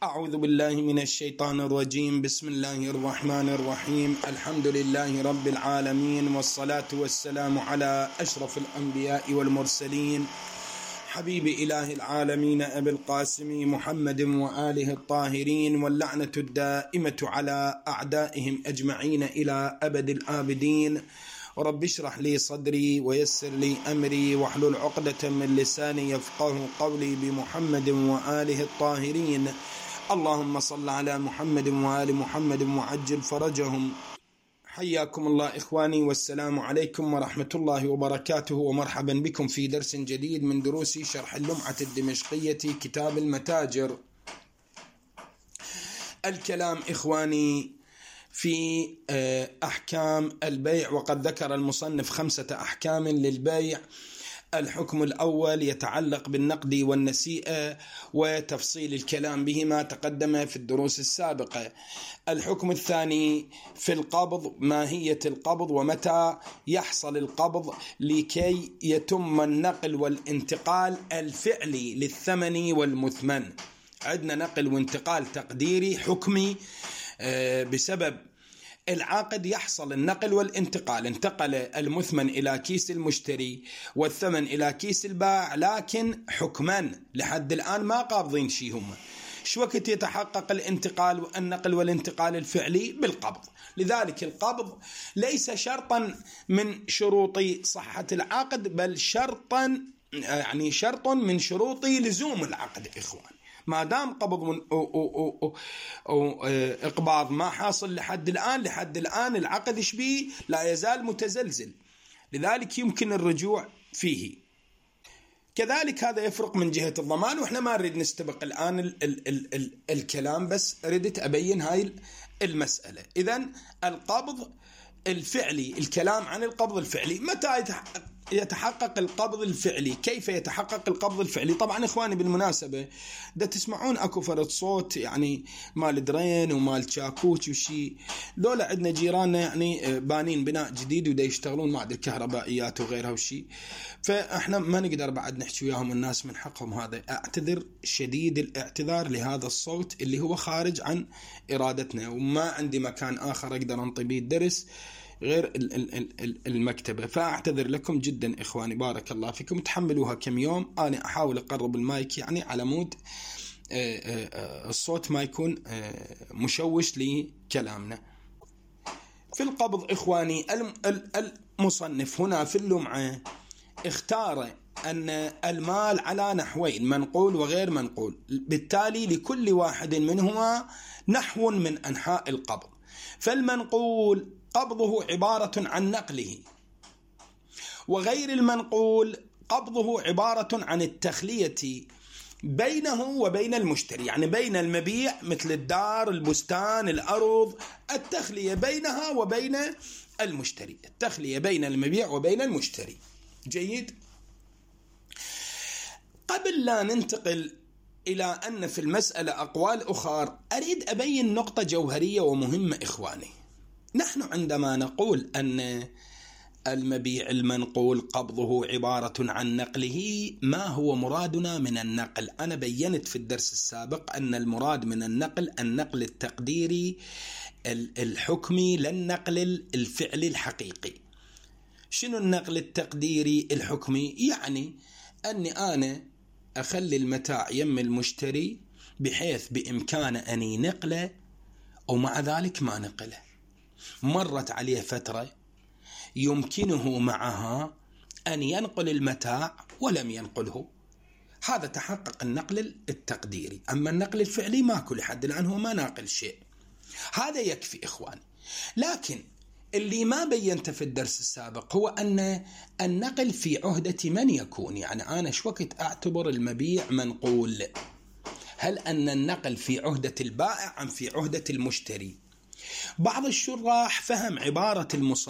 أعوذ بالله من الشيطان الرجيم. بسم الله الرحمن الرحيم. الحمد لله رب العالمين، والصلاة والسلام على أشرف الأنبياء والمرسلين، حبيب إله العالمين أبي القاسم محمد وآله الطاهرين، واللعنة الدائمة على أعدائهم أجمعين إلى أبد الآبدين. رب اشرح لي صدري ويسر لي أمري واحلل عقدة من لساني يفقه قولي، بمحمد وآله الطاهرين. اللهم صل على محمد وآل محمد وعجل فرجهم. حياكم الله إخواني، والسلام عليكم ورحمة الله وبركاته، ومرحبا بكم في درس جديد من دروس شرح اللمعة الدمشقية كتاب المتاجر. الكلام إخواني في أحكام البيع، وقد ذكر المصنف 5 أحكام للبيع. الحكم الأول يتعلق بالنقد والنسيئة، وتفصيل الكلام بهما تقدم في الدروس السابقة. الحكم الثاني في القبض، ماهية القبض ومتى يحصل القبض لكي يتم النقل والانتقال الفعلي للثمن والمثمن. عندنا نقل وانتقال تقديري حكمي، بسبب العقد يحصل النقل والانتقال، انتقل المثمن إلى كيس المشتري والثمن إلى كيس البائع، لكن حكما لحد الآن ما قابضين شيء هم. شو وقت يتحقق الانتقال والنقل والانتقال الفعلي؟ بالقبض. لذلك القبض ليس شرطا من شروط صحة العقد، بل شرط من شروط لزوم العقد إخوان. ما دام قبض أو إقباض ما حاصل لحد الآن العقد شبيه لا يزال متزلزل، لذلك يمكن الرجوع فيه. كذلك هذا يفرق من جهة الضمان، وإحنا ما نريد نستبق الآن الكلام، بس ردت أبين هاي المسألة. إذن القبض الفعلي، الكلام عن القبض الفعلي، متى يتحقق القبض الفعلي؟ كيف يتحقق القبض الفعلي؟ طبعا إخواني بالمناسبة ده تسمعون أكو فرد صوت يعني مال درين ومال شاكوش وشي، دولة عندنا جيراننا يعني بانين بناء جديد ودا يشتغلون مع الكهربائيات وغيرها وشي، فإحنا ما نقدر بعد نحكي وياهم، الناس من حقهم هذا. أعتذر شديد الاعتذار لهذا الصوت اللي هو خارج عن إرادتنا، وما عندي مكان آخر أقدر أنطي به الدرس غير المكتبة، فأعتذر لكم جدا إخواني، بارك الله فيكم. تحملوها كم يوم، أنا أحاول أقرب المايك يعني على مود الصوت ما يكون مشوش لكلامنا. في القبض إخواني، المصنف هنا في اللمعة اختار أن المال على نحوين، منقول وغير منقول، بالتالي لكل واحد منهما نحو من أنحاء القبض. فالمنقول قبضه عبارة عن نقله، وغير المنقول قبضه عبارة عن التخلية بينه وبين المشتري، يعني بين المبيع مثل الدار، البستان، الأرض، التخلية بينها وبين المشتري، التخلية بين المبيع وبين المشتري. جيد. قبل لا ننتقل إلى أن في المسألة أقوال أخرى، أريد أبين نقطة جوهرية ومهمة إخواني. نحن عندما نقول أن المبيع المنقول قبضه عبارة عن نقله، ما هو مرادنا من النقل؟ أنا بيّنت في الدرس السابق أن المراد من النقل التقديري الحكمي، لا النقل الفعلي الحقيقي. شنو النقل التقديري الحكمي؟ يعني أني أنا أخلي المتاع يم المشتري بحيث بإمكانه أن ينقله، ومع ذلك ما نقله. مرت عليه فترة يمكنه معها أن ينقل المتاع ولم ينقله، هذا تحقق النقل التقديري. أما النقل الفعلي ما كل حد الآن هو ما ناقل شيء، هذا يكفي إخواني. لكن اللي ما بينت في الدرس السابق هو أن النقل في عهدة من يكون، يعني أنا شو وقت أعتبر المبيع منقول؟ هل أن النقل في عهدة البائع أم في عهدة المشتري؟ بعض الشراح فهم عبارة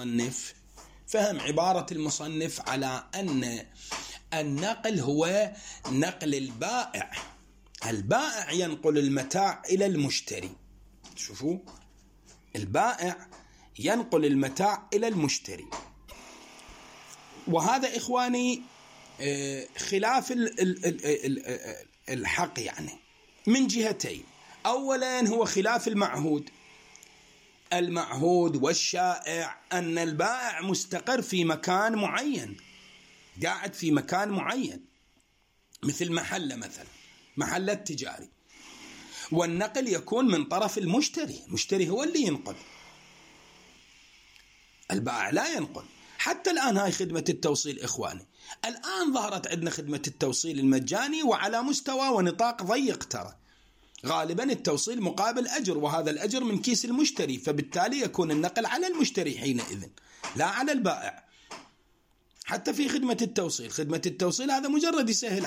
المصنف على أن النقل هو نقل البائع ينقل المتاع إلى المشتري. شوفوا، البائع ينقل المتاع إلى المشتري، وهذا إخواني خلاف الحق، يعني من جهتين. أولا هو خلاف المعهود. المعهود والشائع أن البائع مستقر في مكان معين، قاعد في مكان معين، مثل محل تجاري، والنقل يكون من طرف المشتري هو اللي ينقل، البائع لا ينقل. حتى الآن هاي خدمة التوصيل إخواني، الآن ظهرت عندنا خدمة التوصيل المجاني وعلى مستوى ونطاق ضيق، ترى غالبا التوصيل مقابل أجر، وهذا الأجر من كيس المشتري، فبالتالي يكون النقل على المشتري حينئذ لا على البائع. حتى في خدمة التوصيل هذا مجرد يسهل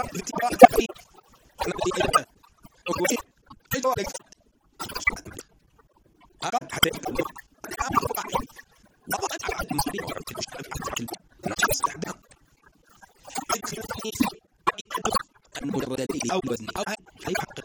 أو وزن أو يحقق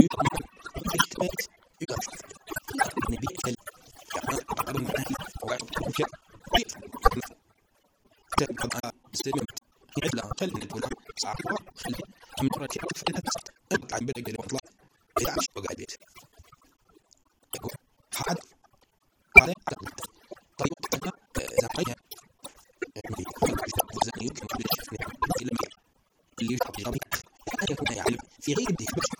في غير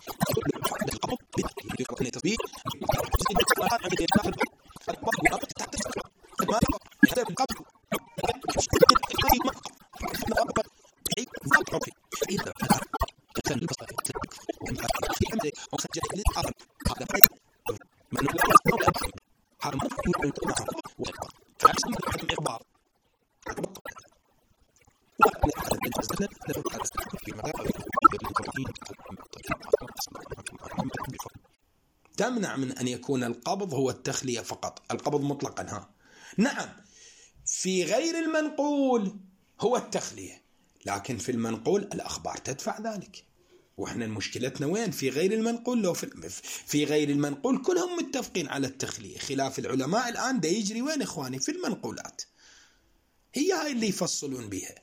تمنع من أن يكون القبض هو التخلية فقط، القبض مطلقا. ها نعم، في غير المنقول هو التخلية، لكن في المنقول الأخبار تدفع ذلك. وإحنا مشكلتنا وين؟ في غير المنقول. لو في غير المنقول كلهم متفقين على التخلية، خلاف العلماء الآن ده يجري وين إخواني؟ في المنقولات، هي هاي اللي يفصلون بها.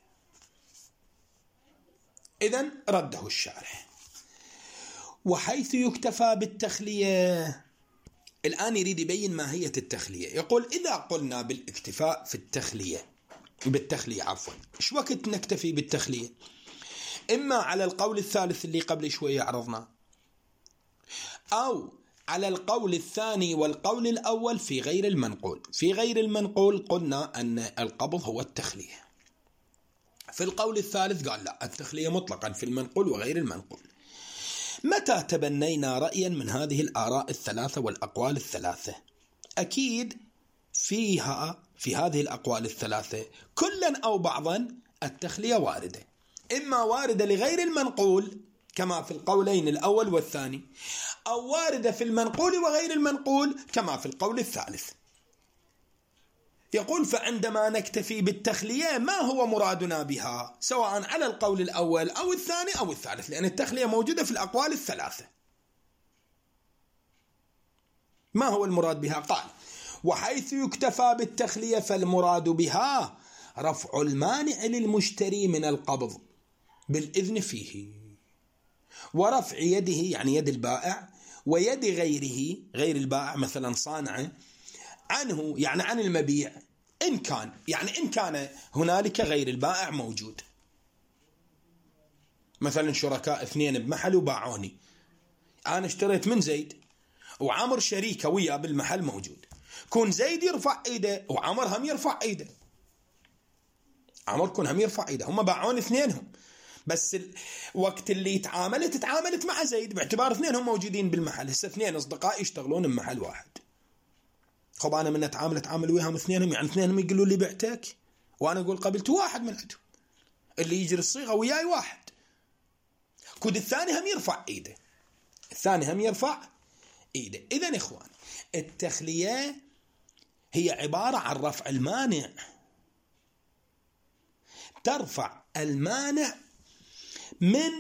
إذن رده الشارح: وحيث يكتفى بالتخلية. الآن يريد يبين ماهية التخلية. يقول: إذا قلنا بالاكتفاء في التخلية إيش وقت نكتفي بالتخلية؟ إما على القول الثالث اللي قبل شوية عرضنا، أو على القول الثاني والقول الأول في غير المنقول. في غير المنقول قلنا أن القبض هو التخلية. في القول الثالث قال لا، التخلية مطلقا في المنقول وغير المنقول. متى تبنينا رأيا من هذه الآراء الثلاثة والأقوال الثلاثة، أكيد في هذه الأقوال الثلاثة كلا أو بعضا التخلية واردة، إما واردة لغير المنقول كما في القولين الأول والثاني، أو واردة في المنقول وغير المنقول كما في القول الثالث. يقول: فعندما نكتفي بالتخلية ما هو مرادنا بها، سواء على القول الأول أو الثاني أو الثالث، لأن التخلية موجودة في الأقوال الثلاثة. ما هو المراد بها؟ قال: وحيث يكتفى بالتخلية فالمراد بها رفع المانع للمشتري من القبض بالإذن فيه، ورفع يده يعني يد البائع، ويد غيره غير البائع مثلا صانعه عنه يعني عن المبيع، إن كان هنالك غير البائع موجود. مثلا شركاء اثنين بمحل وباعوني، أنا اشتريت من زيد وعمر شريكه وياه بالمحل موجود، كون زيد يرفع ايده وعمر هم يرفع ايده، عمر كون هم يرفع ايده، هم باعون اثنينهم، بس وقت اللي تعاملت مع زيد باعتبار اثنينهم موجودين بالمحل. هسه اثنين اصدقاء يشتغلون بمحل واحد، خب أنا من أتعامل وياهم اثنينهم، يعني اثنينهم يقولوا لي بعتك وأنا أقول قبلت واحد من عندهم، اللي يجري الصيغة وياي واحد، كود الثاني هم يرفع إيده. إذن إخوان، التخلية هي عبارة عن رفع المانع، ترفع المانع من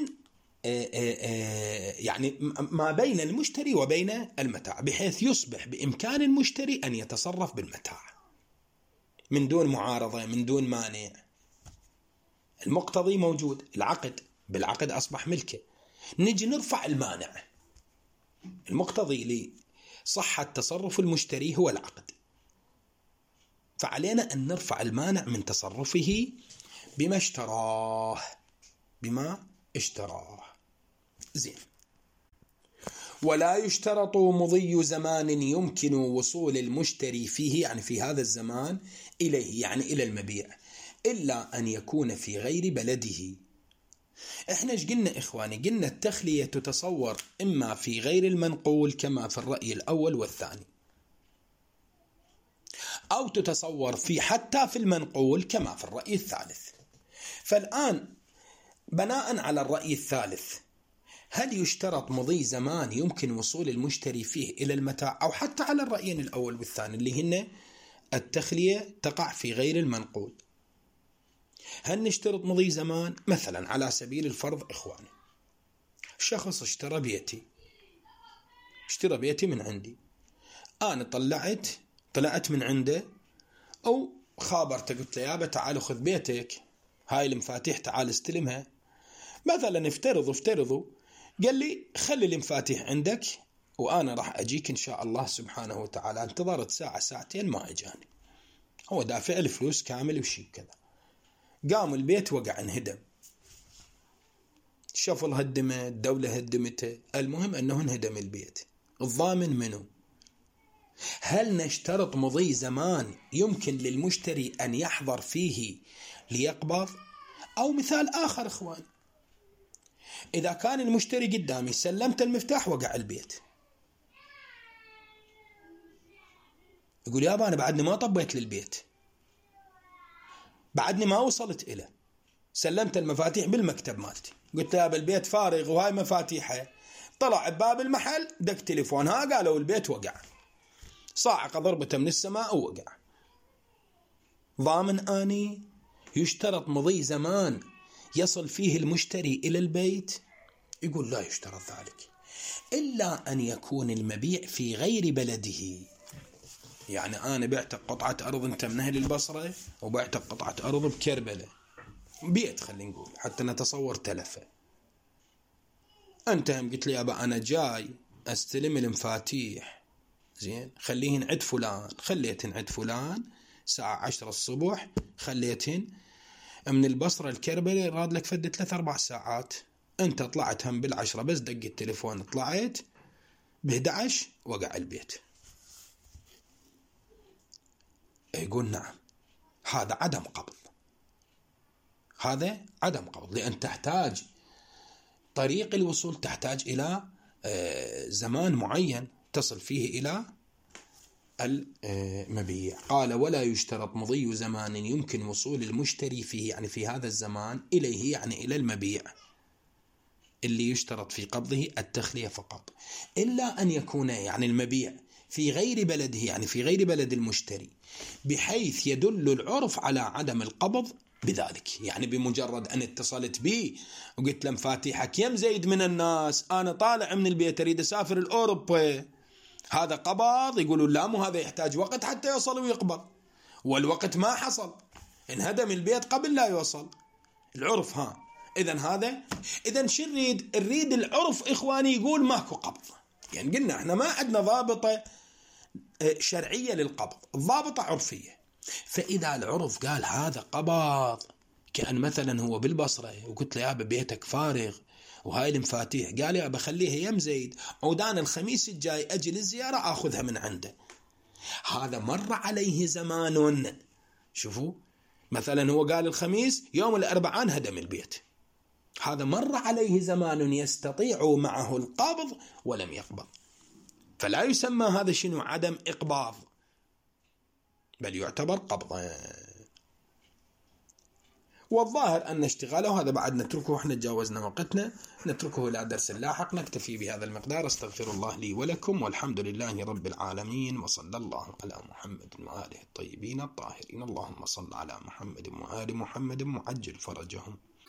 يعني ما بين المشتري وبين المتاع، بحيث يصبح بإمكان المشتري أن يتصرف بالمتاع من دون معارضة، من دون مانع. المقتضي موجود، بالعقد أصبح ملكه، نجي نرفع المانع. المقتضي لصحة تصرف المشتري هو العقد، فعلينا أن نرفع المانع من تصرفه بما اشتراه. زين. ولا يشترط مضي زمان يمكن وصول المشتري فيه، يعني في هذا الزمان إليه، يعني إلى المبيع، إلا أن يكون في غير بلده. إحنا ايش قلنا إخواني؟ قلنا التخلية تتصور إما في غير المنقول كما في الرأي الأول والثاني، أو تتصور حتى في المنقول كما في الرأي الثالث. فالآن بناء على الرأي الثالث، هل يشترط مضي زمان يمكن وصول المشتري فيه إلى المتاع، أو حتى على الرأيين الأول والثاني اللي هن التخلية تقع في غير المنقول، هل نشترط مضي زمان؟ مثلا على سبيل الفرض إخواني، شخص اشترى بيتي اشترى بيتي من عندي، أنا طلعت من عنده أو خابرته قلت له يابا تعال خذ بيتك، هاي المفاتيح تعال استلمها. مثلا افترضوا قال لي خلي المفاتيح عندك وأنا راح أجيك إن شاء الله سبحانه وتعالى. انتظرت ساعة ساعتين ما أجاني، هو دافع الفلوس كامل وشي كذا. قام البيت وقع انهدم، شفل هدمه، الدولة هدمته، المهم أنه انهدم البيت. الضامن منه؟ هل نشترط مضي زمان يمكن للمشتري أن يحضر فيه ليقبض؟ أو مثال آخر إخوان، إذا كان المشتري قدامي سلمت المفتاح وقع البيت، يقول يابا أنا بعدني ما طبيت للبيت، بعدني ما وصلت إليه، سلمت المفاتيح بالمكتب مالتي، قلت له يابا البيت فارغ وهاي مفاتيحه. طلع بباب المحل دق تليفون، ها قالوا البيت وقع، صاعقة ضربته من السماء ووقع. ضامن آني؟ يشترط مضي زمان يصل فيه المشتري إلى البيت؟ يقول لا يشترط ذلك إلا أن يكون المبيع في غير بلده. يعني أنا بعتك قطعة أرض أنت من أهل البصرة وبعتك قطعة أرض بكربلة، بيت خلينا نقول حتى نتصور تلفه. أنت هم قلت لي يابا أنا جاي أستلم المفاتيح، زين خليهن عند فلان، خليتهن عند فلان الساعة 10 الصبح، خليتهن من البصرة الكربلة راد لك فد 3-4 ساعات. أنت طلعت هم بال10 بس دق التليفون طلعت ب11 وقع البيت. يقول نعم، هذا عدم قبض، هذا عدم قبض، لأن تحتاج طريق الوصول تحتاج إلى زمان معين تصل فيه إلى المبيع. قال ولا يشترط مضي زمان يمكن وصول المشتري فيه، يعني في هذا الزمان إليه، يعني إلى المبيع. اللي يشترط في قبضه التخلية فقط، إلا أن يكون يعني المبيع في غير بلده، يعني في غير بلد المشتري، بحيث يدل العرف على عدم القبض بذلك. يعني بمجرد أن اتصلت بي وقلت له مفاتيحك يم زيد من الناس، أنا طالع من البيت أريد أسافر الأوروبا، هذا قبض؟ يقولوا لا، مو هذا يحتاج وقت حتى يوصل ويقبض، والوقت ما حصل، انهدم البيت قبل لا يوصل العرف. إذن شو نريد العرف إخواني يقول ماكو قبض. يعني قلنا احنا ما عندنا ضابطة شرعية للقبض، الضابطة عرفية. فإذا العرف قال هذا قبض، كأن مثلا هو بالبصرة وقلت له يابا بيتك فارغ وهاي المفاتيح، قال يابا خليها يم زيد، عودان الخميس الجاي أجي للزيارة أخذها من عنده. هذا مر عليه زمان، شوفوا مثلا هو قال الخميس، يوم الأربعاء هدم البيت، هذا مر عليه زمان يستطيع معه القبض ولم يقبض، فلا يسمى هذا شنو عدم إقباض، بل يعتبر قبض. والظاهر أن اشتغاله هذا بعد نتركه، احنا تجاوزنا وقتنا، نتركه إلى درس لاحق. نكتفي بهذا المقدار. استغفر الله لي ولكم، والحمد لله رب العالمين، وصلى الله على محمد وآله الطيبين الطاهرين. اللهم صل على محمد وآل محمد وعجل فرجهم.